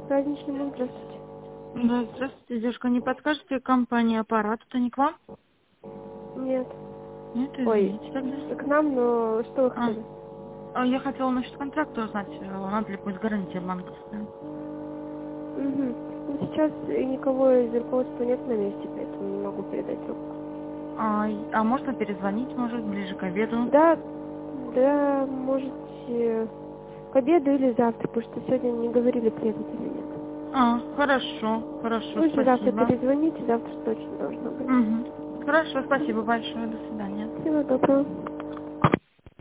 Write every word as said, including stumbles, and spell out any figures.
праздничным, здравствуйте. Да, здравствуйте, девушка. Не подскажете, компания аппарат, это не к вам? Нет. Нет, Ой, извините тогда. к нам, но что вы А, хотели? а я хотела насчет контракта узнать, надо ли будет гарантия банковская. Угу. Ну, сейчас никого из руководства нет на месте, поэтому не могу передать трубку. А, и- а можно перезвонить, может, ближе к обеду? Да, да, можете к обеду или завтра, потому что сегодня не говорили, приедут или нет. А, хорошо, хорошо, Лучше завтра спасибо. перезвоните, завтра точно должно быть. Угу. Хорошо, спасибо большое, до свидания. Всего доброго.